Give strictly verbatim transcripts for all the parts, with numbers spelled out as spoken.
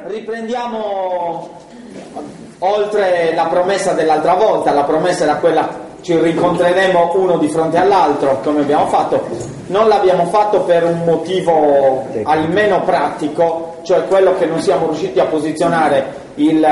Riprendiamo oltre la promessa dell'altra volta. La promessa era quella: ci rincontreremo uno di fronte all'altro, come abbiamo fatto. Non l'abbiamo fatto per un motivo almeno pratico, cioè quello che non siamo riusciti a posizionare il,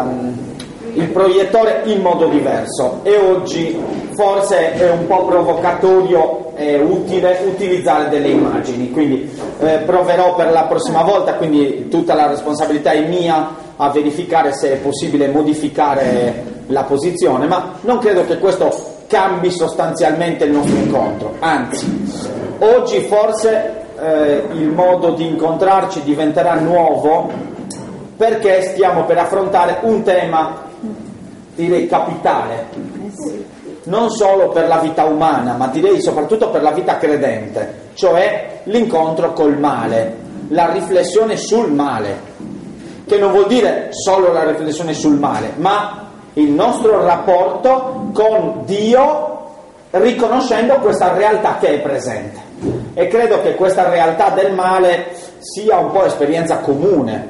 uh, il proiettore in modo diverso, e oggi forse è un po' provocatorio e utile utilizzare delle immagini, quindi eh, proverò per la prossima volta, quindi tutta la responsabilità è mia a verificare se è possibile modificare la posizione, ma non credo che questo cambi sostanzialmente il nostro incontro, anzi oggi forse eh, il modo di incontrarci diventerà nuovo, perché stiamo per affrontare un tema, direi, capitale, non solo per la vita umana, ma direi soprattutto per la vita credente, cioè l'incontro col male, la riflessione sul male, che non vuol dire solo la riflessione sul male, ma il nostro rapporto con Dio, riconoscendo questa realtà che è presente. E credo che questa realtà del male sia un po' esperienza comune,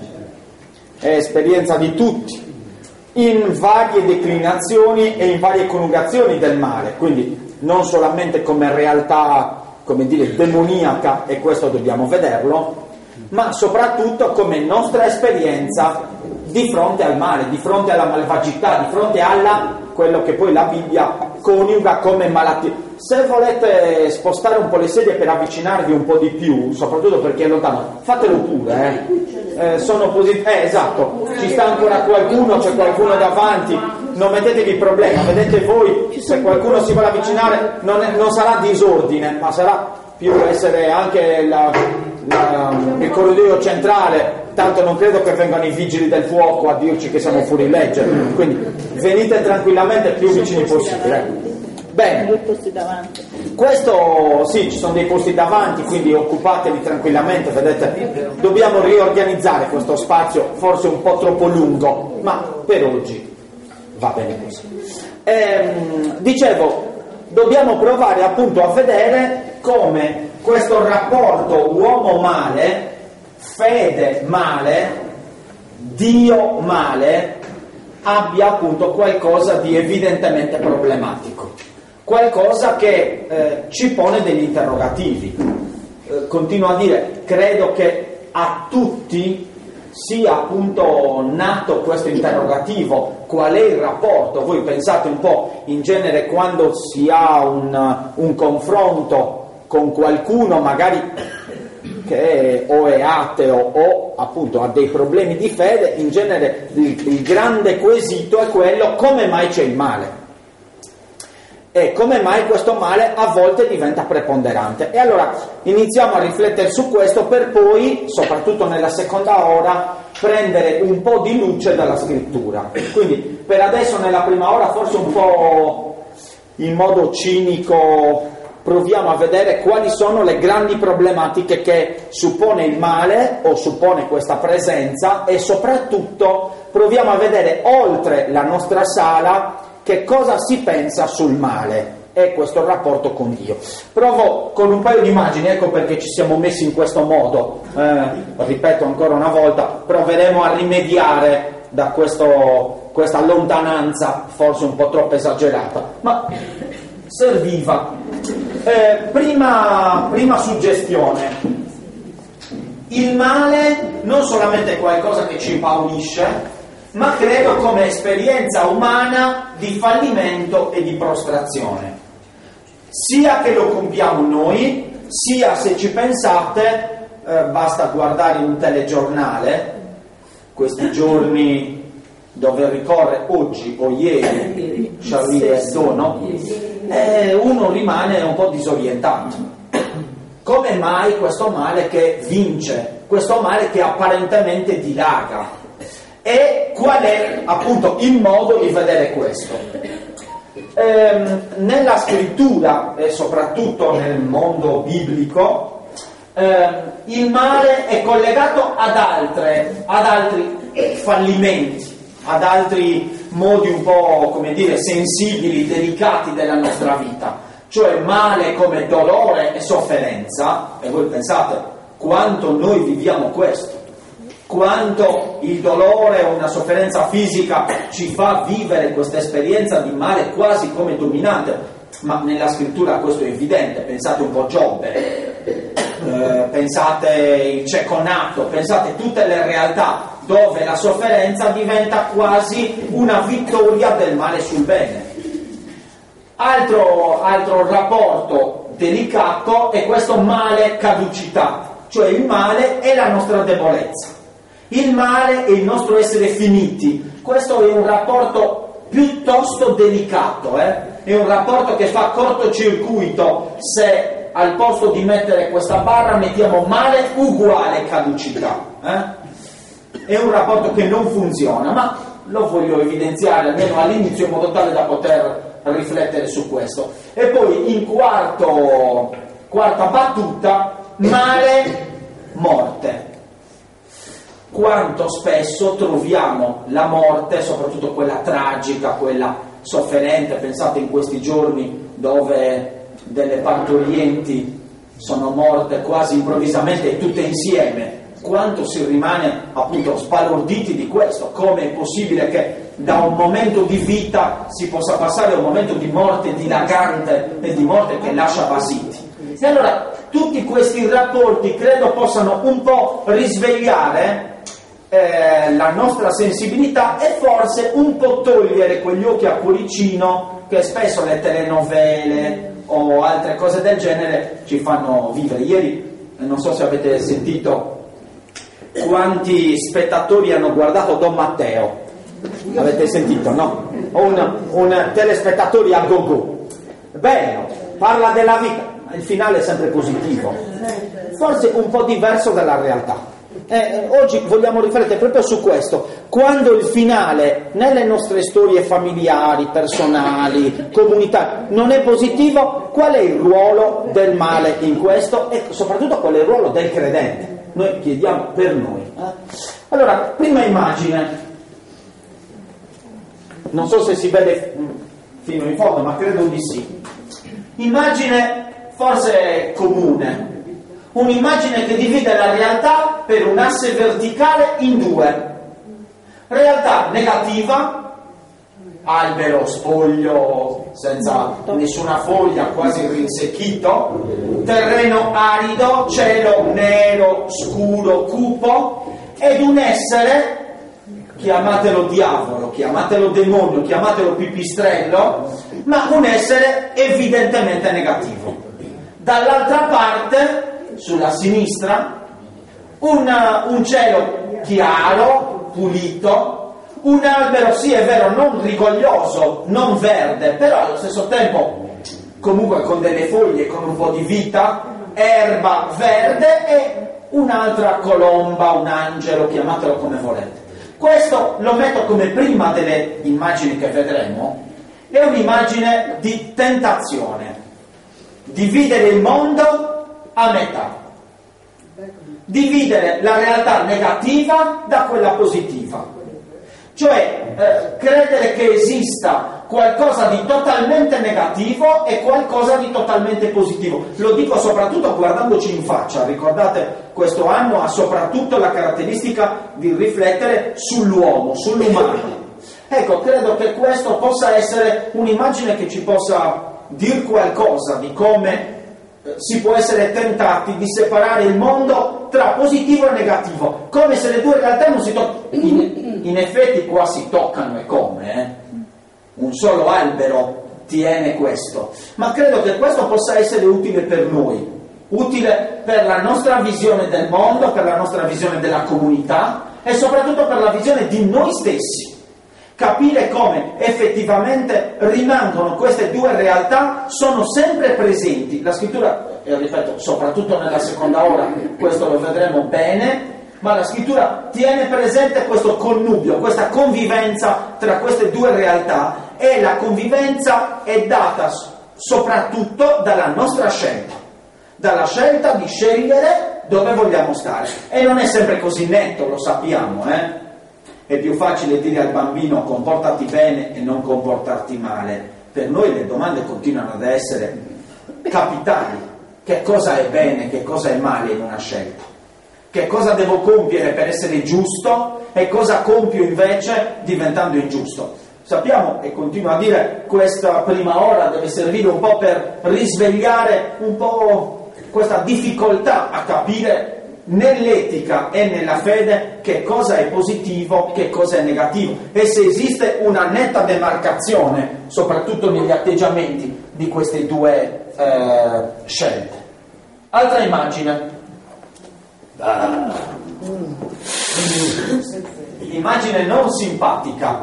è esperienza di tutti, in varie declinazioni e in varie coniugazioni del male, quindi non solamente come realtà, come dire, demoniaca, e questo dobbiamo vederlo, ma soprattutto come nostra esperienza di fronte al male, di fronte alla malvagità, di fronte alla quello che poi la Bibbia coniuga come malattia. Se volete spostare un po' le sedie per avvicinarvi un po' di più, soprattutto perché è lontano, fatelo pure, eh. Eh, sono positivi, eh, esatto, ci sta ancora qualcuno, c'è qualcuno davanti, non mettetevi problema, vedete voi, se qualcuno si vuole avvicinare non, è, non sarà disordine, ma sarà più essere anche la, la, il corridoio centrale, tanto non credo che vengano i vigili del fuoco a dirci che siamo fuori legge, quindi venite tranquillamente più vicini possibile. Bene, questo sì, ci sono dei posti davanti, quindi occupatevi tranquillamente, vedete, dobbiamo riorganizzare questo spazio, forse un po' troppo lungo, ma per oggi va bene così. Ehm, dicevo, dobbiamo provare appunto a vedere come questo rapporto uomo-male, fede-male, Dio-male, abbia appunto qualcosa di evidentemente problematico, qualcosa che eh, ci pone degli interrogativi. Eh, continuo a dire, credo che a tutti sia appunto nato questo interrogativo: qual è il rapporto? Voi pensate un po', in genere quando si ha un, un confronto con qualcuno magari che è, o è ateo o appunto ha dei problemi di fede, in genere il, il grande quesito è quello: come mai c'è il male? E come mai questo male a volte diventa preponderante? E allora iniziamo a riflettere su questo, per poi, soprattutto nella seconda ora, prendere un po' di luce dalla scrittura. Quindi per adesso nella prima ora forse un po' in modo cinico proviamo a vedere quali sono le grandi problematiche che suppone il male o suppone questa presenza, e soprattutto proviamo a vedere oltre la nostra sala che cosa si pensa sul male e questo rapporto con Dio. Provo con un paio di immagini, ecco perché ci siamo messi in questo modo, eh, ripeto ancora una volta, proveremo a rimediare da questo, questa lontananza forse un po' troppo esagerata, ma serviva. Eh, prima, prima suggestione: il male non solamente è qualcosa che ci impaurisce, ma credo come esperienza umana di fallimento e di prostrazione, sia che lo compiamo noi, sia, se ci pensate, eh, basta guardare un telegiornale, questi giorni dove ricorre oggi o ieri Charlie Hebdo, no? E uno rimane un po' disorientato. Come mai questo male che vince, questo male che apparentemente dilaga? E qual è appunto il modo di vedere questo? Ehm, nella scrittura e soprattutto nel mondo biblico, ehm, il male è collegato ad altre, ad altri fallimenti, ad altri modi un po', come dire, sensibili, delicati della nostra vita, cioè male come dolore e sofferenza. E voi pensate quanto noi viviamo questo. quanto il dolore o una sofferenza fisica ci fa vivere questa esperienza di male quasi come dominante, ma nella scrittura questo è evidente. Pensate un po' a Giobbe, eh, pensate il cieco nato, pensate tutte le realtà dove la sofferenza diventa quasi una vittoria del male sul bene. Altro, altro rapporto delicato è questo male-caducità, cioè il male è la nostra debolezza, il male è il nostro essere finiti. Questo è un rapporto piuttosto delicato, eh? È un rapporto che fa cortocircuito se al posto di mettere questa barra mettiamo male uguale caducità, eh? È un rapporto che non funziona, ma lo voglio evidenziare almeno all'inizio in modo tale da poter riflettere su questo. E poi in quarto, quarta battuta, male, morte. Quanto spesso troviamo la morte, soprattutto quella tragica, quella sofferente, pensate in questi giorni dove delle partorienti sono morte quasi improvvisamente tutte insieme, quanto si rimane appunto sbalorditi di questo, come è possibile che da un momento di vita si possa passare a un momento di morte dilagante e di morte che lascia basiti. E allora tutti questi rapporti credo possano un po' risvegliare eh, la nostra sensibilità e forse un po' togliere quegli occhi a cuoricino che spesso le telenovele o altre cose del genere ci fanno vivere. Ieri, non so se avete sentito quanti spettatori hanno guardato Don Matteo. Avete sentito, no? Un, un telespettatori a go-go. Bello, parla della vita, ma il finale è sempre positivo. Forse un po' diverso dalla realtà. Eh, oggi vogliamo riflettere proprio su questo. Quando il finale nelle nostre storie familiari, personali, comunitarie non è positivo, qual è il ruolo del male in questo e soprattutto qual è il ruolo del credente? Noi chiediamo per noi. Eh? Allora, prima immagine. Non so se si vede fino in fondo, ma credo di sì. Immagine forse comune. Un'immagine che divide la realtà per un asse verticale in due. Realtà negativa, albero spoglio, senza nessuna foglia, quasi rinsecchito, terreno arido, cielo nero, scuro, cupo, ed un essere, chiamatelo diavolo, chiamatelo demonio, chiamatelo pipistrello, ma un essere evidentemente negativo. Dall'altra parte, sulla sinistra, un, un cielo chiaro, pulito, un albero, sì è vero, non rigoglioso, non verde, però allo stesso tempo comunque con delle foglie, con un po' di vita, erba verde e un'altra colomba, un angelo, chiamatelo come volete. Questo lo metto come prima delle immagini che vedremo, è un'immagine di tentazione, dividere il mondo a metà, dividere la realtà negativa da quella positiva, cioè eh, credere che esista qualcosa di totalmente negativo e qualcosa di totalmente positivo. Lo dico soprattutto guardandoci in faccia. Ricordate, questo anno ha soprattutto la caratteristica di riflettere sull'uomo, sull'umano. Ecco, credo che questo possa essere un'immagine che ci possa dir qualcosa di come si può essere tentati di separare il mondo tra positivo e negativo, come se le due realtà non si toccano. In, in effetti qua si toccano e come, eh? Un solo albero tiene questo, ma credo che questo possa essere utile per noi, utile per la nostra visione del mondo, per la nostra visione della comunità e soprattutto per la visione di noi stessi. Capire come effettivamente rimangono queste due realtà, sono sempre presenti. La scrittura, e ripeto, soprattutto nella seconda ora, questo lo vedremo bene, ma la scrittura tiene presente questo connubio, questa convivenza tra queste due realtà, e la convivenza è data soprattutto dalla nostra scelta, dalla scelta di scegliere dove vogliamo stare. E non è sempre così netto, lo sappiamo, eh? È più facile dire al bambino comportati bene e non comportarti male. Per noi le domande continuano ad essere capitali. Che cosa è bene, che cosa è male in una scelta? Che cosa devo compiere per essere giusto e cosa compio invece diventando ingiusto. Sappiamo, e continuo a dire, questa prima ora deve servire un po' per risvegliare un po' questa difficoltà a capire nell'etica e nella fede che cosa è positivo, che cosa è negativo, e se esiste una netta demarcazione, soprattutto negli atteggiamenti di queste due eh, scelte. Altra immagine. Ah. Immagine non simpatica,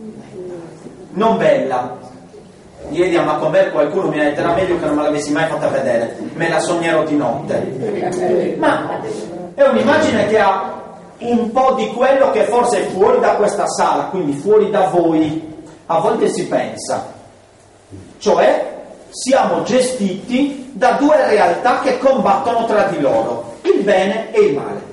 non bella. Ieri a Macomer qualcuno mi ha detto era meglio che non me l'avessi mai fatta vedere, me la sognerò di notte. Ma è un'immagine che ha un po' di quello che forse è fuori da questa sala, quindi fuori da voi, a volte si pensa. Cioè siamo gestiti da due realtà che combattono tra di loro, il bene e il male.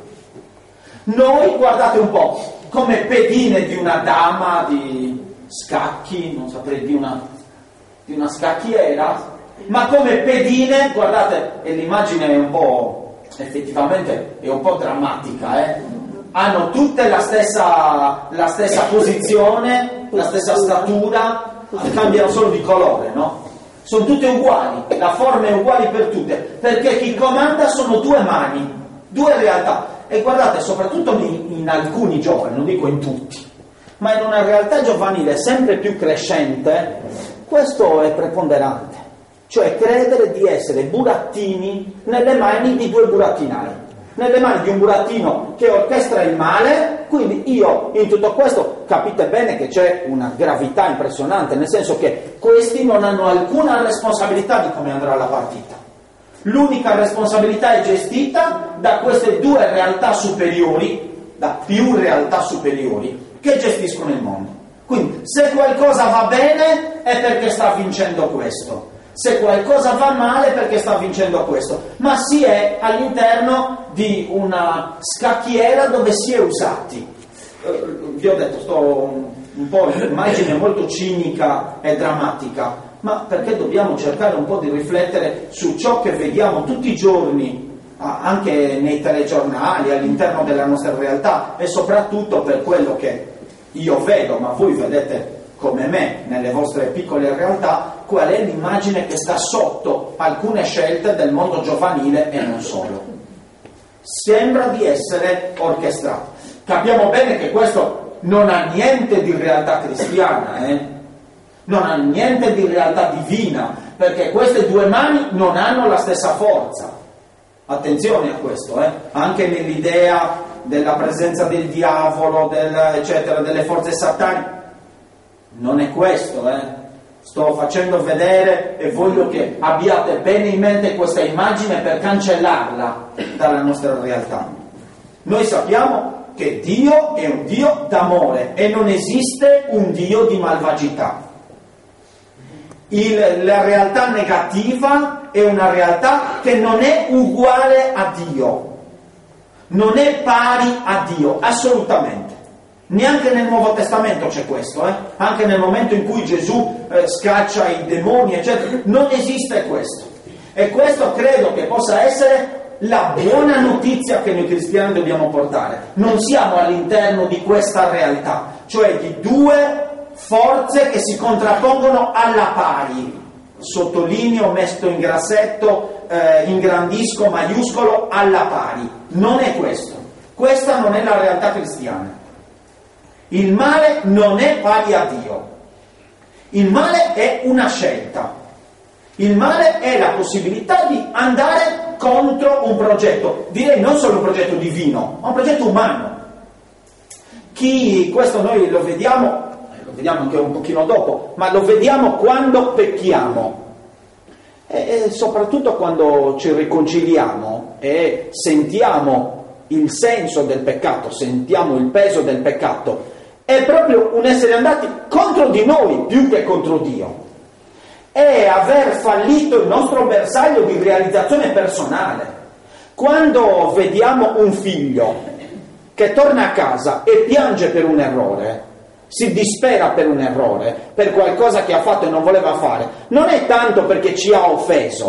Noi, guardate un po', come pedine di una dama di scacchi, non saprei di una, di una scacchiera, ma come pedine, guardate, e l'immagine è un po', effettivamente è un po' drammatica, eh? Hanno tutte la stessa, la stessa posizione, la stessa statura, cambiano solo di colore, no? Sono tutte uguali, la forma è uguale per tutte, perché chi comanda sono due mani, due realtà. E guardate, soprattutto in, in alcuni giovani, non dico in tutti, ma in una realtà giovanile sempre più crescente, questo è preponderante. Cioè credere di essere burattini nelle mani di due burattinai, nelle mani di un burattino che orchestra il male. Quindi io in tutto questo capite bene che c'è una gravità impressionante, nel senso che questi non hanno alcuna responsabilità di come andrà la partita. L'unica responsabilità è gestita da queste due realtà superiori, da più realtà superiori che gestiscono il mondo. Quindi se qualcosa va bene è perché sta vincendo questo, se qualcosa va male perché sta vincendo questo, ma si è all'interno di una scacchiera dove si è usati. Eh, vi ho detto, sto un po' in un'immagine molto cinica e drammatica, ma perché dobbiamo cercare un po' di riflettere su ciò che vediamo tutti i giorni, anche nei telegiornali, all'interno della nostra realtà, e soprattutto per quello che io vedo, ma voi vedete come me nelle vostre piccole realtà, qual è l'immagine che sta sotto alcune scelte del mondo giovanile e non solo. Sembra di essere orchestrato. Capiamo bene che questo non ha niente di realtà cristiana, eh? Non ha niente di realtà divina, perché queste due mani non hanno la stessa forza. Attenzione a questo, eh? Anche nell'idea della presenza del diavolo, del, eccetera, delle forze sataniche. Non è questo, eh? Sto facendo vedere e voglio che abbiate bene in mente questa immagine per cancellarla dalla nostra realtà. Noi sappiamo che Dio è un Dio d'amore e non esiste un Dio di malvagità. Il, la realtà negativa è una realtà che non è uguale a Dio, non è pari a Dio, assolutamente. Neanche nel Nuovo Testamento c'è questo, eh? Anche nel momento in cui Gesù eh, scaccia i demoni, eccetera, non esiste questo. E questo credo che possa essere la buona notizia che noi cristiani dobbiamo portare. Non siamo all'interno di questa realtà, cioè di due forze che si contrappongono alla pari. Sottolineo, messo in grassetto, eh, ingrandisco, maiuscolo, alla pari. Non è questo. Questa non è la realtà cristiana. Il male non è pari a Dio. Il male è una scelta. Il male è la possibilità di andare contro un progetto, direi non solo un progetto divino, ma un progetto umano. Chi, questo noi lo vediamo, lo vediamo anche un pochino dopo, ma lo vediamo quando pecchiamo. E, e soprattutto quando ci riconciliamo e sentiamo il senso del peccato, sentiamo il peso del peccato, è proprio un essere andati contro di noi più che contro Dio. È aver fallito il nostro bersaglio di realizzazione personale. Quando vediamo un figlio che torna a casa e piange per un errore, si dispera per un errore, per qualcosa che ha fatto e non voleva fare, non è tanto perché ci ha offeso,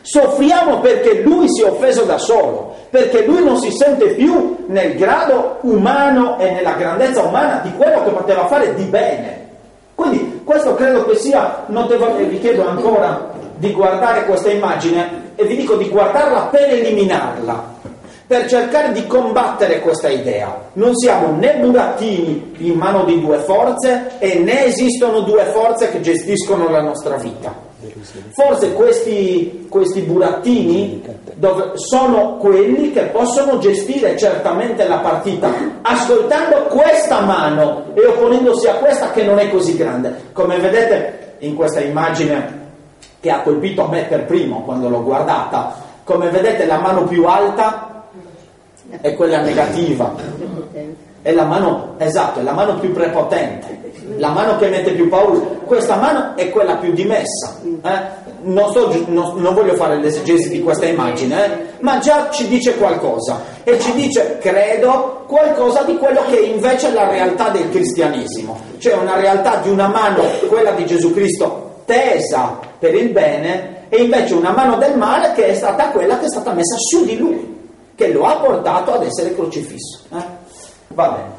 Soffriamo perché lui si è offeso da solo, perché lui non si sente più nel grado umano e nella grandezza umana di quello che poteva fare di bene. Quindi questo credo che sia notevole, e vi chiedo ancora di guardare questa immagine e vi dico di guardarla per eliminarla, per cercare di combattere questa idea. Non siamo né burattini in mano di due forze e né esistono due forze che gestiscono la nostra vita. Forse questi, questi burattini dove sono quelli che possono gestire certamente la partita, ascoltando questa mano e opponendosi a questa che non è così grande. Come vedete in questa immagine che ha colpito a me per primo quando l'ho guardata, come vedete la mano più alta è quella negativa, è la mano, esatto, è la mano più prepotente, la mano che mette più paura. Questa mano è quella più dimessa. Eh? Non, sto, non, non voglio fare l'esegesi di questa immagine, eh? Ma già ci dice qualcosa, e ci dice, credo, qualcosa di quello che invece è la realtà del cristianesimo, cioè una realtà di una mano, quella di Gesù Cristo, tesa per il bene, e invece una mano del male che è stata quella che è stata messa su di lui, che lo ha portato ad essere crocifisso. Eh? Va bene.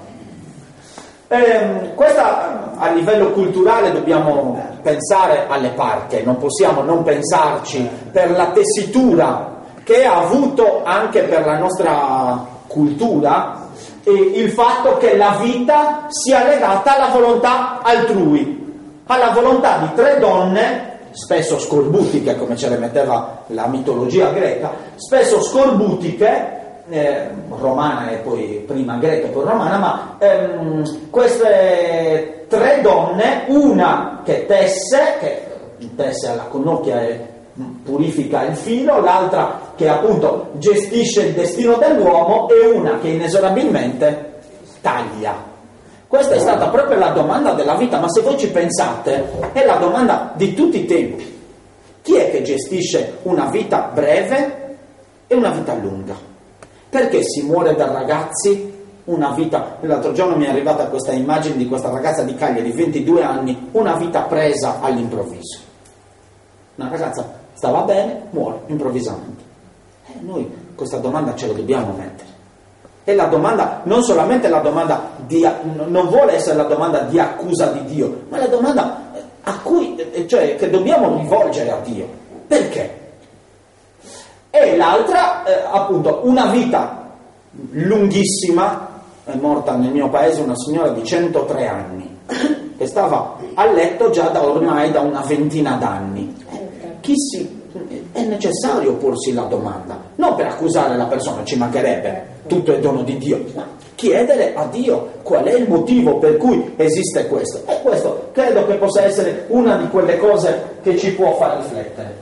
Eh, questa a livello culturale dobbiamo pensare alle parche, non possiamo non pensarci per la tessitura che ha avuto anche per la nostra cultura e il fatto che la vita sia legata alla volontà altrui, alla volontà di tre donne, spesso scorbutiche come ce le metteva la mitologia greca, spesso scorbutiche, Eh, romana e poi prima greca e poi romana, ma ehm, queste tre donne, una che tesse, che tesse alla connocchia e purifica il filo, l'altra che appunto gestisce il destino dell'uomo e una che inesorabilmente taglia. Questa è stata proprio la domanda della vita, ma se voi ci pensate è la domanda di tutti i tempi. Chi è che gestisce una vita breve e una vita lunga? Perché si muore da ragazzi una vita? L'altro giorno mi è arrivata questa immagine di questa ragazza di Cagliari, ventidue anni, una vita presa all'improvviso. Una ragazza stava bene, muore improvvisamente. E noi questa domanda ce la dobbiamo mettere. E la domanda, non solamente la domanda di, non vuole essere la domanda di accusa di Dio, ma la domanda a cui, cioè, che dobbiamo rivolgere a Dio. Perché? E l'altra, eh, appunto, una vita lunghissima. È morta nel mio paese una signora di centotré anni che stava a letto già da ormai da una ventina d'anni. Chi si, è necessario porsi la domanda, non per accusare la persona, ci mancherebbe, tutto è dono di Dio, ma chiedere a Dio qual è il motivo per cui esiste questo. E questo credo che possa essere una di quelle cose che ci può far riflettere.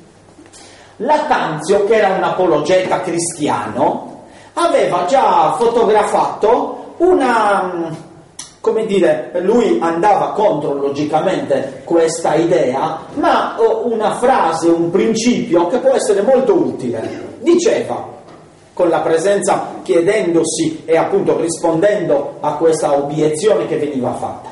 Lattanzio, che era un apologeta cristiano, aveva già fotografato una, come dire, lui andava contro logicamente questa idea, ma una frase, un principio che può essere molto utile. Diceva, con la presenza, chiedendosi e appunto rispondendo a questa obiezione che veniva fatta: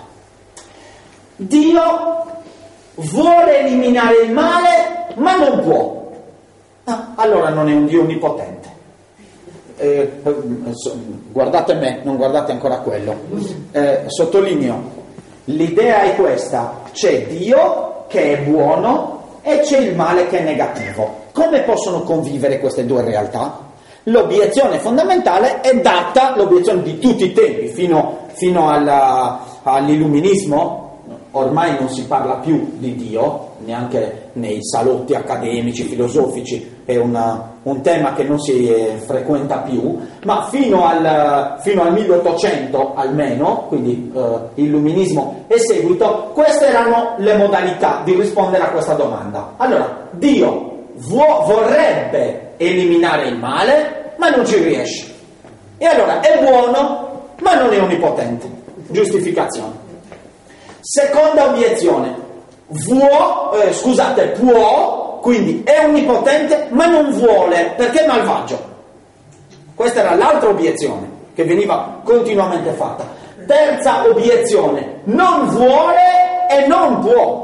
Dio vuole eliminare il male, ma non può. Ah, allora non è un Dio onnipotente. Eh, guardate me, non guardate ancora quello. Eh, sottolineo, l'idea è questa: c'è Dio che è buono e c'è il male che è negativo. Come possono convivere queste due realtà? L'obiezione fondamentale è data, l'obiezione di tutti i tempi, fino, fino alla, all'illuminismo. Ormai non si parla più di Dio, neanche nei salotti accademici, filosofici, è una, un tema che non si eh, frequenta più, ma fino al, fino al milleottocento almeno, quindi eh, illuminismo e seguito, queste erano le modalità di rispondere a questa domanda. Allora, Dio vo- vorrebbe eliminare il male, ma non ci riesce. E allora è buono, ma non è onnipotente. Giustificazione. Seconda obiezione, vuo, eh, scusate, può, quindi è onnipotente, ma non vuole, perché è malvagio. Questa era l'altra obiezione che veniva continuamente fatta. Terza obiezione, non vuole e non può.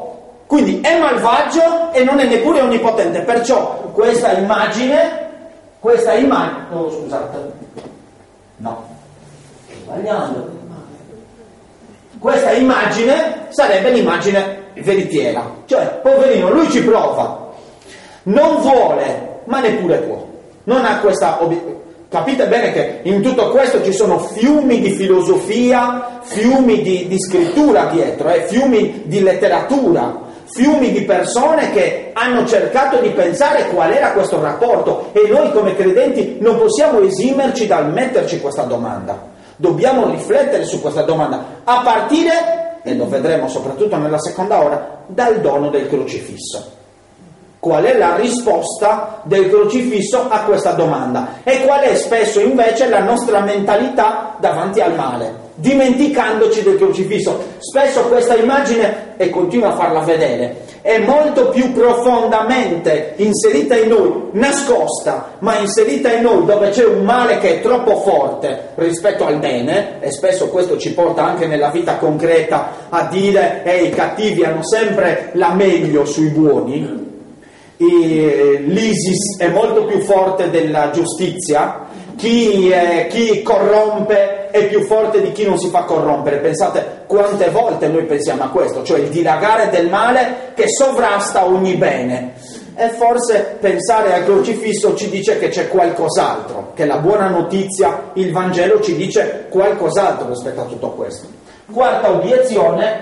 Quindi è malvagio e non è neppure onnipotente. Perciò questa immagine, questa immagine, oh, scusate, no, sto sbagliando. Questa immagine sarebbe l'immagine veritiera. Cioè, poverino, lui ci prova, non vuole, ma neppure può. Non ha questa obiettività. Capite bene che in tutto questo ci sono fiumi di filosofia, fiumi di, di scrittura dietro, eh, fiumi di letteratura, fiumi di persone che hanno cercato di pensare qual era questo rapporto, e noi come credenti non possiamo esimerci dal metterci questa domanda. Dobbiamo riflettere su questa domanda, a partire, e lo vedremo soprattutto nella seconda ora, dal dono del crocifisso. Qual è la risposta del crocifisso a questa domanda? E qual è spesso invece la nostra mentalità davanti al male, dimenticandoci del crocifisso? Spesso questa immagine, e continua a farla vedere, è molto più profondamente inserita in noi, nascosta, ma inserita in noi dove c'è un male che è troppo forte rispetto al bene, e spesso questo ci porta anche nella vita concreta a dire eh, i cattivi hanno sempre la meglio sui buoni. E l'ISIS è molto più forte della giustizia, chi, eh, chi corrompe è più forte di chi non si fa corrompere. Pensate quante volte noi pensiamo a questo, cioè il dilagare del male che sovrasta ogni bene, e forse pensare al crocifisso ci dice che c'è qualcos'altro, che la buona notizia, il Vangelo ci dice qualcos'altro rispetto a tutto questo. Quarta obiezione: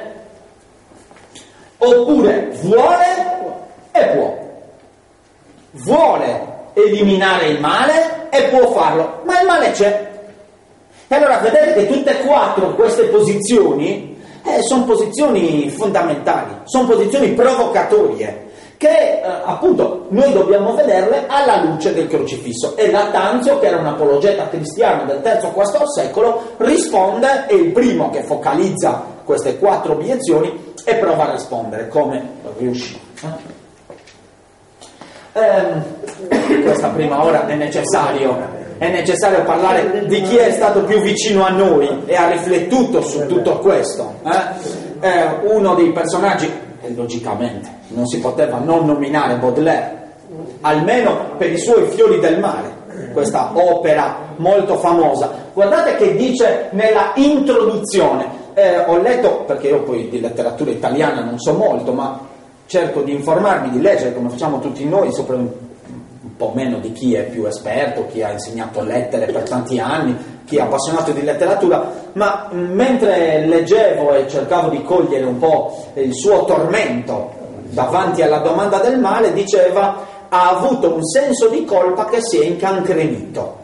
oppure vuole e può. Vuole eliminare il male e può farlo, ma il male c'è. E allora vedete che tutte e quattro queste posizioni eh, sono posizioni fondamentali, sono posizioni provocatorie, che eh, appunto noi dobbiamo vederle alla luce del crocifisso. E Lattanzio, che era un apologeta cristiano del terzo quarto secolo, risponde, è il primo che focalizza queste quattro obiezioni e prova a rispondere come riuscì. Eh, questa prima ora è necessario, è necessario parlare di chi è stato più vicino a noi e ha riflettuto su tutto questo. Eh? Eh, uno dei personaggi, e logicamente non si poteva non nominare Baudelaire, almeno per i suoi Fiori del mare, questa opera molto famosa. Guardate che dice nella introduzione, eh, ho letto, perché io poi di letteratura italiana non so molto, ma cerco di informarmi, di leggere come facciamo tutti noi, sopra un, un po' meno di chi è più esperto, chi ha insegnato lettere per tanti anni, chi è appassionato di letteratura, ma mentre leggevo e cercavo di cogliere un po' il suo tormento davanti alla domanda del male, diceva: ha avuto un senso di colpa che si è incancrenito,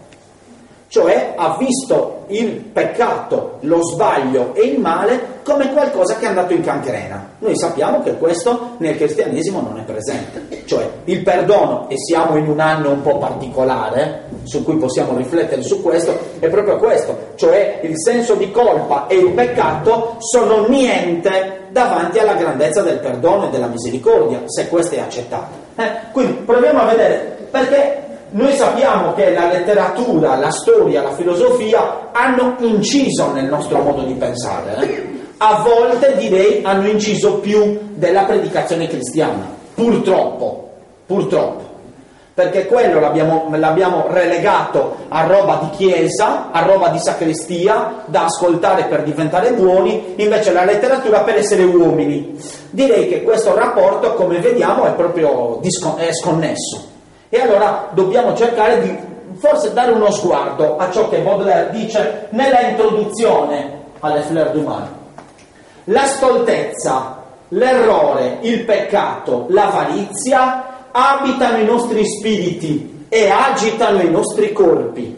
cioè ha visto il peccato, lo sbaglio e il male come qualcosa che è andato in cancrena. Noi sappiamo che questo nel cristianesimo non è presente, cioè il perdono, e siamo in un anno un po' particolare su cui possiamo riflettere su questo, è proprio questo, cioè il senso di colpa e il peccato sono niente davanti alla grandezza del perdono e della misericordia, se questo è accettato. Eh? Quindi proviamo a vedere, perché noi sappiamo che la letteratura, la storia, la filosofia hanno inciso nel nostro modo di pensare, eh? A volte direi hanno inciso più della predicazione cristiana, purtroppo, purtroppo, perché quello l'abbiamo, l'abbiamo relegato a roba di chiesa, a roba di sacrestia, da ascoltare per diventare buoni, invece la letteratura per essere uomini. Direi che questo rapporto, come vediamo, è proprio discon- è sconnesso. E allora dobbiamo cercare di forse dare uno sguardo a ciò che Baudelaire dice nella introduzione alle Fleurs du Mal. La stoltezza, l'errore, il peccato, l'avarizia abitano i nostri spiriti e agitano i nostri corpi.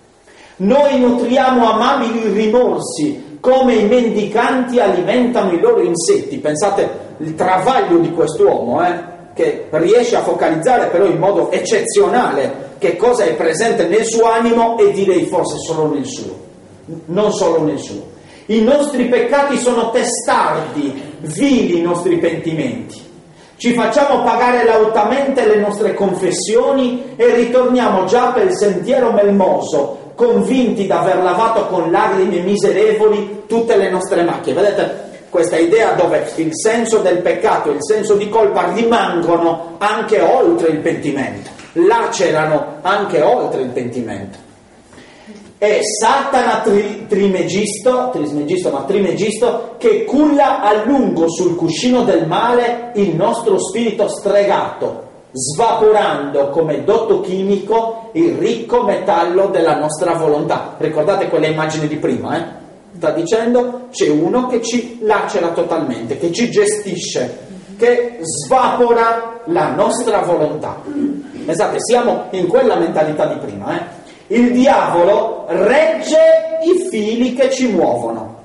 Noi nutriamo amabili rimorsi come i mendicanti alimentano i loro insetti. Pensate il travaglio di quest'uomo, eh? che riesce a focalizzare però in modo eccezionale che cosa è presente nel suo animo, e direi forse solo nel suo, non solo nel suo. I nostri peccati sono testardi, vili i nostri pentimenti. Ci facciamo pagare lautamente le nostre confessioni e ritorniamo già per il sentiero melmoso, convinti d'aver lavato con lacrime miserevoli tutte le nostre macchie. Vedete, questa idea dove il senso del peccato e il senso di colpa rimangono anche oltre il pentimento, lacerano anche oltre il pentimento. È Satana tri, trimegisto, trismegisto ma trimegisto, che culla a lungo sul cuscino del male il nostro spirito stregato, svaporando come dotto chimico il ricco metallo della nostra volontà. Ricordate quelle immagini di prima, eh? Sta dicendo c'è uno che ci lacera totalmente, che ci gestisce, che svapora la nostra volontà. Pensate, siamo in quella mentalità di prima, eh? Il diavolo regge i fili che ci muovono.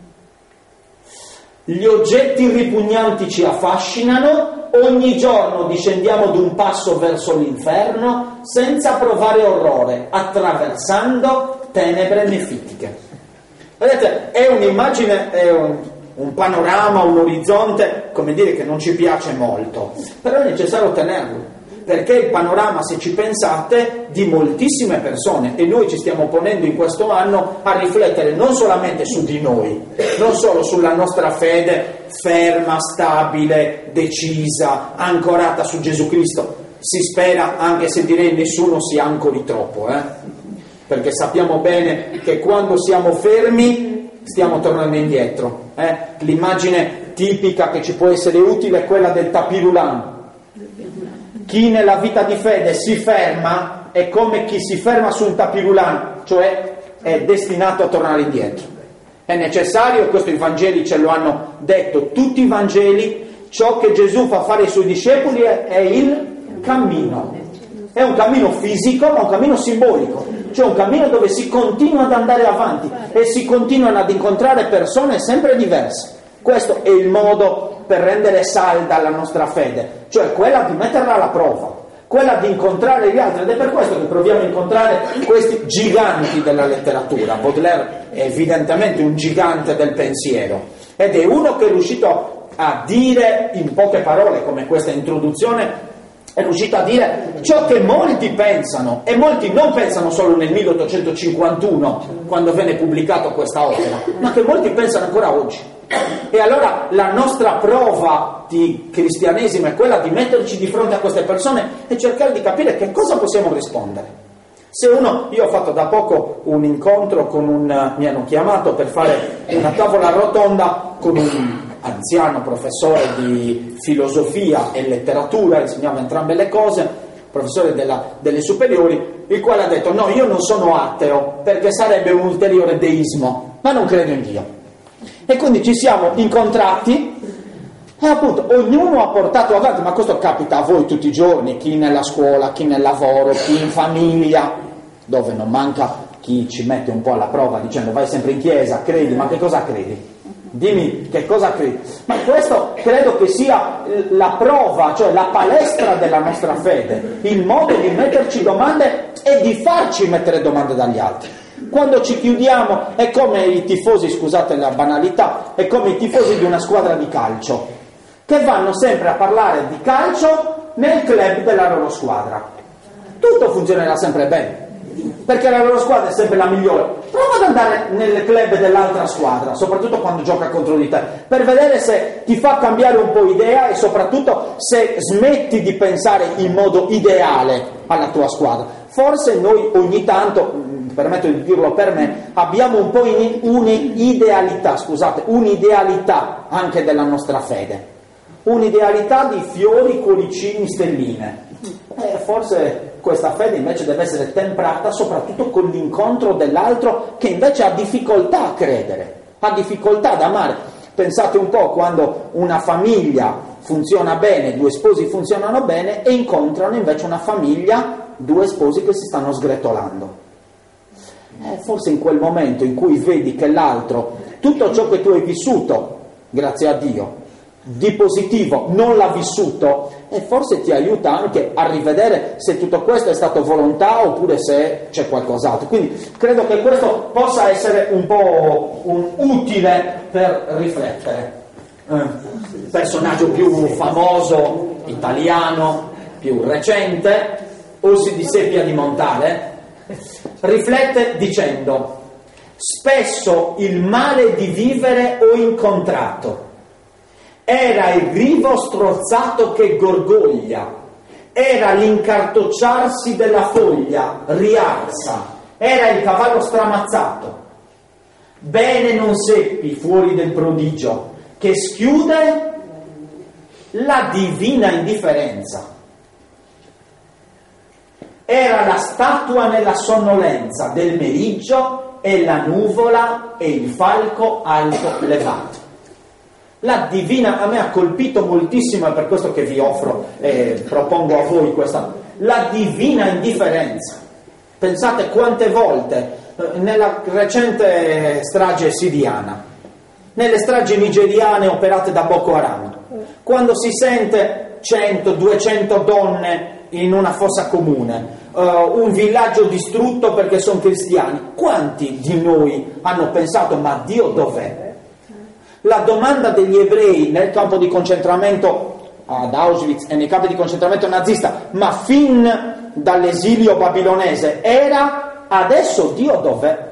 Gli oggetti ripugnanti ci affascinano, ogni giorno discendiamo d'un passo verso l'inferno senza provare orrore, attraversando tenebre nefitiche. Vedete, è un'immagine, è un, un panorama, un orizzonte, come dire, che non ci piace molto, però è necessario tenerlo, perché il panorama, se ci pensate, di moltissime persone, e noi ci stiamo ponendo in questo anno a riflettere non solamente su di noi, non solo sulla nostra fede ferma, stabile, decisa, ancorata su Gesù Cristo. Si spera, anche se direi nessuno si ancori troppo, eh? Perché sappiamo bene che quando siamo fermi stiamo tornando indietro. Eh? L'immagine tipica che ci può essere utile è quella del tapirulan. Chi nella vita di fede si ferma è come chi si ferma su un tapirulan, cioè è destinato a tornare indietro. È necessario, questo i Vangeli ce lo hanno detto, tutti i Vangeli, ciò che Gesù fa fare ai suoi discepoli è, è il cammino. È un cammino fisico, ma un cammino simbolico, cioè un cammino dove si continua ad andare avanti e si continuano ad incontrare persone sempre diverse. Questo è il modo per rendere salda la nostra fede, cioè quella di metterla alla prova, quella di incontrare gli altri, ed è per questo che proviamo a incontrare questi giganti della letteratura. Baudelaire è evidentemente un gigante del pensiero, ed è uno che è riuscito a dire in poche parole, come questa introduzione, è riuscito a dire ciò che molti pensano, e molti non pensano solo nel milleottocentocinquantuno, quando venne pubblicato questa opera, ma che molti pensano ancora oggi. E allora la nostra prova di cristianesimo è quella di metterci di fronte a queste persone e cercare di capire che cosa possiamo rispondere. Se uno, io ho fatto da poco un incontro con un, mi hanno chiamato per fare una tavola rotonda con un anziano professore di filosofia e letteratura, insegnava entrambe le cose, professore della, delle superiori, il quale ha detto: no, io non sono ateo perché sarebbe un ulteriore deismo, ma non credo in Dio. E quindi ci siamo incontrati e appunto ognuno ha portato avanti, ma questo capita a voi tutti i giorni, chi nella scuola, chi nel lavoro, chi in famiglia, dove non manca chi ci mette un po' alla prova dicendo: vai sempre in chiesa, credi, ma che cosa credi? Dimmi che cosa credi. Ma questo credo che sia la prova, cioè la palestra della nostra fede, il modo di metterci domande e di farci mettere domande dagli altri. Quando ci chiudiamo è come i tifosi, scusate la banalità, è come i tifosi di una squadra di calcio, che vanno sempre a parlare di calcio nel club della loro squadra. Tutto funzionerà sempre bene, perché la loro squadra è sempre la migliore. Prova ad andare nel club dell'altra squadra, soprattutto quando gioca contro di te, per vedere se ti fa cambiare un po' idea e soprattutto se smetti di pensare in modo ideale alla tua squadra. Forse noi ogni tanto, permetto di dirlo per me, abbiamo un po' un'idealità, scusate, un'idealità anche della nostra fede, un'idealità di fiori, cuoricini, stelline. E forse questa fede invece deve essere temprata soprattutto con l'incontro dell'altro che invece ha difficoltà a credere, ha difficoltà ad amare. Pensate un po' quando una famiglia funziona bene, due sposi funzionano bene e incontrano invece una famiglia, due sposi che si stanno sgretolando. Eh, forse in quel momento in cui vedi che l'altro, tutto ciò che tu hai vissuto, grazie a Dio, di positivo non l'ha vissuto, e forse ti aiuta anche a rivedere se tutto questo è stato volontà oppure se c'è qualcos'altro. Quindi credo che questo possa essere un po' un utile per riflettere. Eh, il personaggio più famoso italiano, più recente, Ossi di Seppia di Montale, riflette dicendo: spesso il male di vivere ho incontrato. Era il rivo strozzato che gorgoglia, era l'incartocciarsi della foglia riarsa, era il cavallo stramazzato. Bene non seppi fuori del prodigio che schiude la divina indifferenza. Era la statua nella sonnolenza del meriggio e la nuvola e il falco alto levato. La divina, a me ha colpito moltissimo, è per questo che vi offro e eh, propongo a voi questa, la divina indifferenza. Pensate quante volte eh, nella recente strage siriana, nelle stragi nigeriane operate da Boko Haram, quando si sente cento duecento donne in una fossa comune, uh, un villaggio distrutto perché sono cristiani, quanti di noi hanno pensato ma Dio dov'è? La domanda degli ebrei nel campo di concentramento ad Auschwitz e nei campi di concentramento nazista, ma fin dall'esilio babilonese, era: adesso Dio dov'è?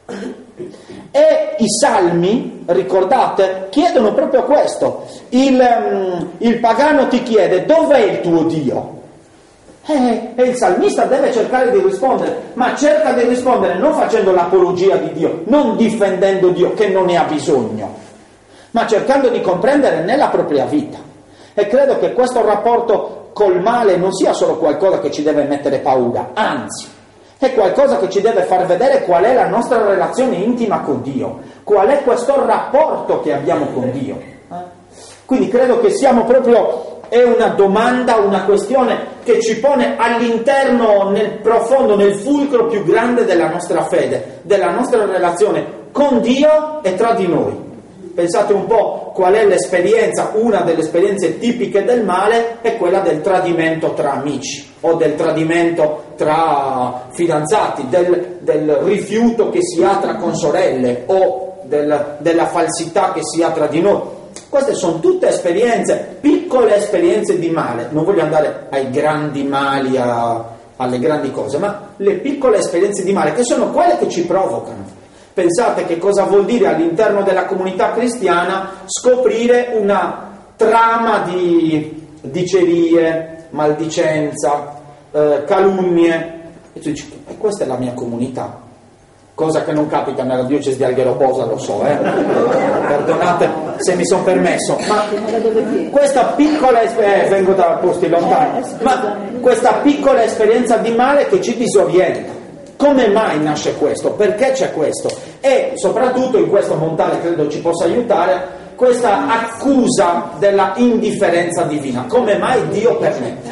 E i salmi, ricordate, chiedono proprio questo. Il, um, il pagano ti chiede: dov'è il tuo Dio? E, e il salmista deve cercare di rispondere, ma cerca di rispondere non facendo l'apologia di Dio, non difendendo Dio che non ne ha bisogno, ma cercando di comprendere nella propria vita. E credo che questo rapporto col male non sia solo qualcosa che ci deve mettere paura, anzi, è qualcosa che ci deve far vedere qual è la nostra relazione intima con Dio, qual è questo rapporto che abbiamo con Dio. Quindi credo che siamo proprio, è una domanda, una questione che ci pone all'interno, nel profondo, nel fulcro più grande della nostra fede, della nostra relazione con Dio e tra di noi. Pensate un po' qual è l'esperienza, una delle esperienze tipiche del male è quella del tradimento tra amici o del tradimento tra fidanzati, del, del rifiuto che si ha tra consorelle o del, della falsità che si ha tra di noi. Queste sono tutte esperienze, piccole esperienze di male. Non voglio andare ai grandi mali, a, alle grandi cose, ma le piccole esperienze di male che sono quelle che ci provocano. Pensate che cosa vuol dire all'interno della comunità cristiana scoprire una trama di dicerie, maldicenza, eh, calunnie. E tu dici: e questa è la mia comunità. Cosa che non capita nella diocesi di Alghero-Bosa, lo so, eh? Perdonate se mi sono permesso, ma questa piccola eh, vengo da posti lontani, ma questa piccola esperienza di male che ci disorienta. Come mai nasce questo? Perché c'è questo? E soprattutto in questo Montale credo ci possa aiutare questa accusa della indifferenza divina. Come mai Dio permette?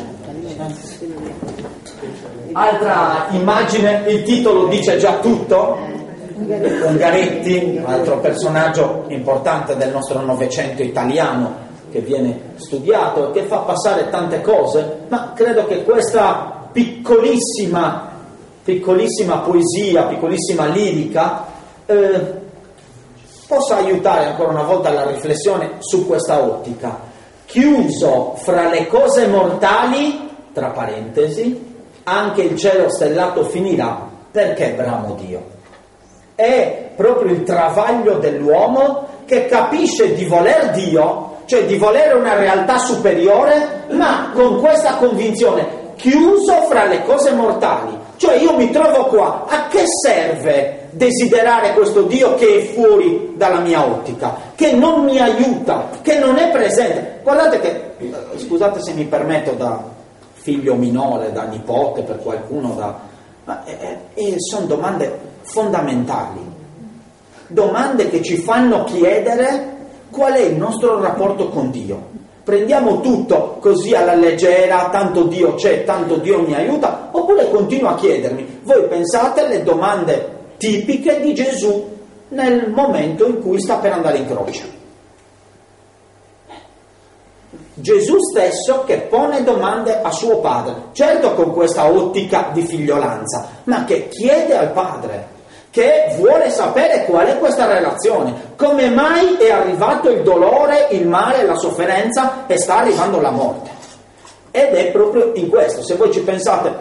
Altra immagine, il titolo dice già tutto. Ungaretti, altro personaggio importante del nostro Novecento italiano che viene studiato e che fa passare tante cose, ma credo che questa piccolissima piccolissima poesia, piccolissima lirica eh, possa aiutare ancora una volta alla riflessione su questa ottica. Chiuso fra le cose mortali, tra parentesi, anche il cielo stellato finirà, perché bramo Dio. È proprio il travaglio dell'uomo che capisce di voler Dio, cioè di volere una realtà superiore, ma con questa convinzione: chiuso fra le cose mortali. Cioè io mi trovo qua, a che serve desiderare questo Dio che è fuori dalla mia ottica, che non mi aiuta, che non è presente? Guardate che, scusate se mi permetto da figlio minore, da nipote per qualcuno, da, ma eh, eh, sono domande fondamentali, domande che ci fanno chiedere qual è il nostro rapporto con Dio. Prendiamo tutto così alla leggera, tanto Dio c'è, tanto Dio mi aiuta, oppure continuo a chiedermi: voi pensate alle domande tipiche di Gesù nel momento in cui sta per andare in croce? Gesù stesso che pone domande a suo padre, certo con questa ottica di figliolanza, ma che chiede al padre, che vuole sapere qual è questa relazione, come mai è arrivato il dolore, il male, la sofferenza e sta arrivando la morte. Ed è proprio in questo, se voi ci pensate,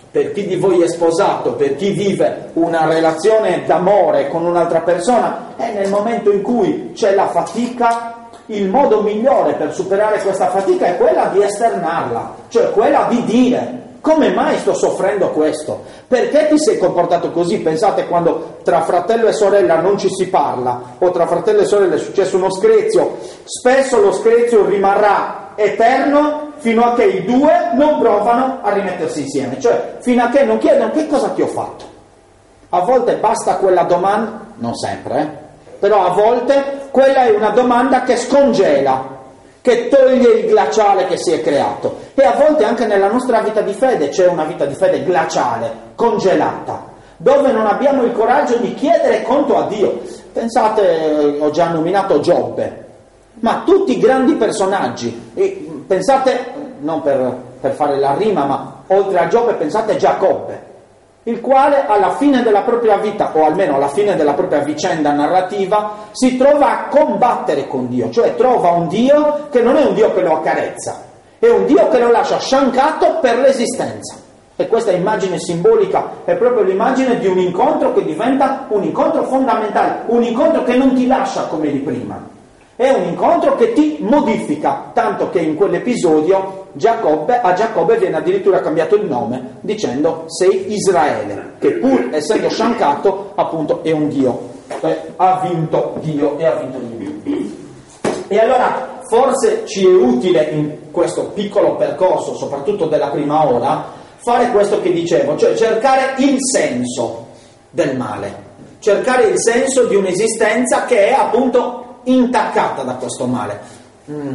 per chi di voi è sposato, per chi vive una relazione d'amore con un'altra persona, è nel momento in cui c'è la fatica, il modo migliore per superare questa fatica è quella di esternarla, cioè quella di dire: come mai sto soffrendo questo? Perché ti sei comportato così? Pensate, quando tra fratello e sorella non ci si parla, o tra fratello e sorella è successo uno screzio, spesso lo screzio rimarrà eterno fino a che i due non provano a rimettersi insieme, cioè fino a che non chiedono: che cosa ti ho fatto? A volte basta quella domanda, non sempre, eh? Però a volte quella è una domanda che scongela, che toglie il glaciale che si è creato. E a volte anche nella nostra vita di fede c'è una vita di fede glaciale, congelata, dove non abbiamo il coraggio di chiedere conto a Dio. Pensate, ho già nominato Giobbe, ma tutti i grandi personaggi, e pensate, non per, per fare la rima, ma oltre a Giobbe pensate a Giacobbe, il quale alla fine della propria vita, o almeno alla fine della propria vicenda narrativa, si trova a combattere con Dio, cioè trova un Dio che non è un Dio che lo accarezza, è un Dio che lo lascia sciancato per l'esistenza. E questa immagine simbolica è proprio l'immagine di un incontro che diventa un incontro fondamentale, un incontro che non ti lascia come di prima. È un incontro che ti modifica, tanto che in quell'episodio Giacobbe, a Giacobbe viene addirittura cambiato il nome, dicendo: sei Israele, che pur essendo sciancato, appunto, è un Dio, eh, ha vinto Dio e ha vinto Dio. E allora forse ci è utile in questo piccolo percorso, soprattutto della prima ora, fare questo che dicevo, cioè cercare il senso del male, cercare il senso di un'esistenza che è appunto intaccata da questo male. Mm.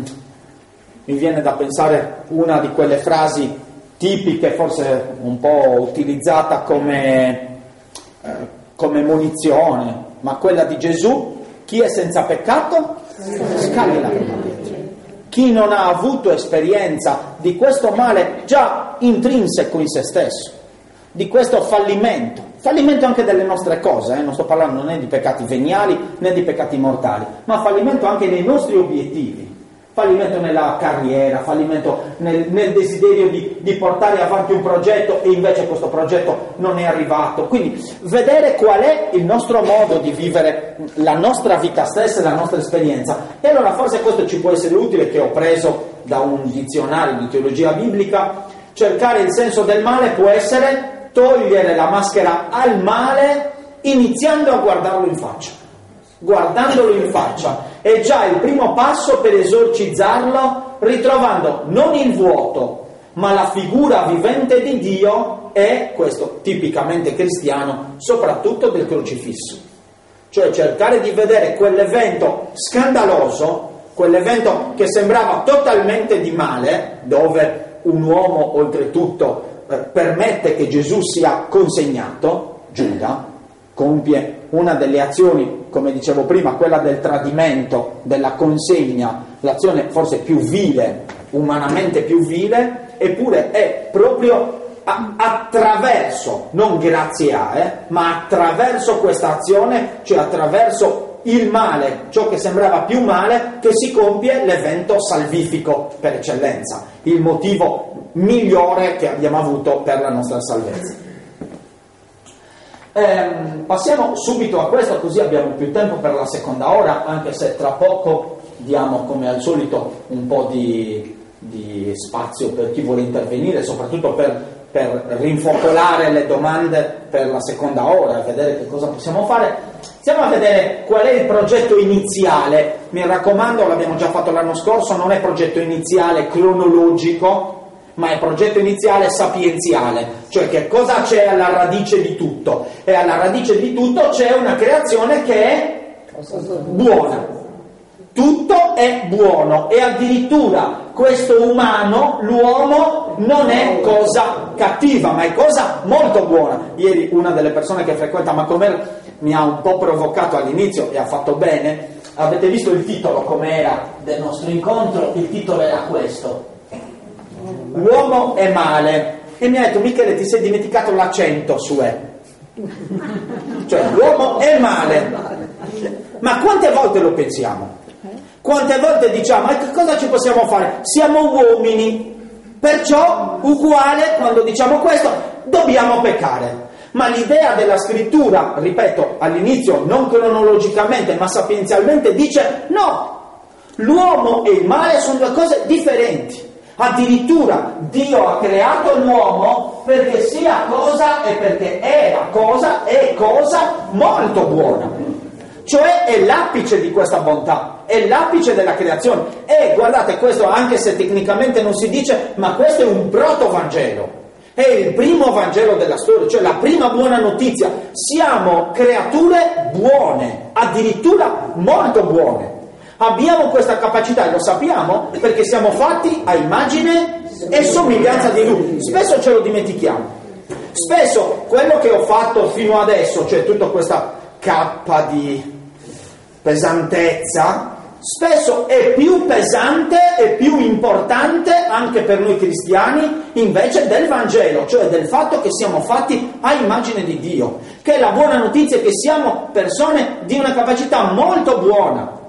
Mi viene da pensare una di quelle frasi tipiche, forse un po' utilizzata come, eh, come munizione, ma quella di Gesù: chi è senza peccato scagli la prima pietra. Chi non ha avuto esperienza di questo male già intrinseco in se stesso, di questo fallimento, fallimento anche delle nostre cose, eh? Non sto parlando né di peccati veniali né di peccati mortali, ma fallimento anche nei nostri obiettivi, fallimento nella carriera, fallimento nel, nel desiderio di, di portare avanti un progetto e invece questo progetto non è arrivato. Quindi vedere qual è il nostro modo di vivere la nostra vita stessa e la nostra esperienza. E allora forse questo ci può essere utile, che ho preso da un dizionario di teologia biblica. Cercare il senso del male può essere togliere la maschera al male iniziando a guardarlo in faccia. Guardandolo in faccia è già il primo passo per esorcizzarlo, ritrovando non il vuoto, ma la figura vivente di Dio, e questo tipicamente cristiano, soprattutto del crocifisso. Cioè cercare di vedere quell'evento scandaloso, quell'evento che sembrava totalmente di male, dove un uomo oltretutto eh, permette che Gesù sia consegnato, Giuda, compie una delle azioni, come dicevo prima, quella del tradimento, della consegna, l'azione forse più vile, umanamente più vile, eppure è proprio a, attraverso, non grazie a, eh, ma attraverso questa azione, cioè attraverso il male, ciò che sembrava più male, che si compie l'evento salvifico per eccellenza, il motivo migliore che abbiamo avuto per la nostra salvezza. Eh, passiamo subito a questo, così abbiamo più tempo per la seconda ora, anche se tra poco diamo come al solito un po' di, di spazio per chi vuole intervenire, soprattutto per, per rinfocolare le domande per la seconda ora e vedere che cosa possiamo fare. Stiamo a vedere qual è il progetto iniziale. Mi raccomando, l'abbiamo già fatto l'anno scorso, non è progetto iniziale cronologico, ma è progetto iniziale sapienziale, cioè che cosa c'è alla radice di tutto. E alla radice di tutto c'è una creazione che è buona. Tutto è buono, e addirittura questo umano, l'uomo, non è cosa cattiva, ma è cosa molto buona. Ieri una delle persone che frequenta Macomer mi ha un po' provocato all'inizio e ha fatto bene. Avete visto il titolo com'era del nostro incontro? Il titolo era questo: L'uomo è male. E mi ha detto: Michele, ti sei dimenticato l'accento su E. Cioè l'uomo è male. Ma quante volte lo pensiamo? Quante volte diciamo: ma che cosa ci possiamo fare? Siamo uomini, perciò uguale quando diciamo questo. dobbiamo peccare. Ma l'idea della scrittura, ripeto, all'inizio non cronologicamente ma sapienzialmente dice no, l'uomo e il male sono due cose differenti. Addirittura Dio ha creato l'uomo perché sia cosa e perché è la cosa è cosa molto buona. Cioè è l'apice di questa bontà, è l'apice della creazione. E guardate, questo anche se tecnicamente non si dice, ma questo è un proto-vangelo. È il primo Vangelo della storia, cioè la prima buona notizia. Siamo creature buone, addirittura molto buone. Abbiamo questa capacità e lo sappiamo perché siamo fatti a immagine e somiglianza di Lui. Spesso ce lo dimentichiamo. Spesso quello che ho fatto fino adesso, cioè tutta questa cappa di pesantezza, spesso è più pesante e più importante anche per noi cristiani invece del Vangelo, cioè del fatto che siamo fatti a immagine di Dio, che è la buona notizia che siamo persone di una capacità molto buona.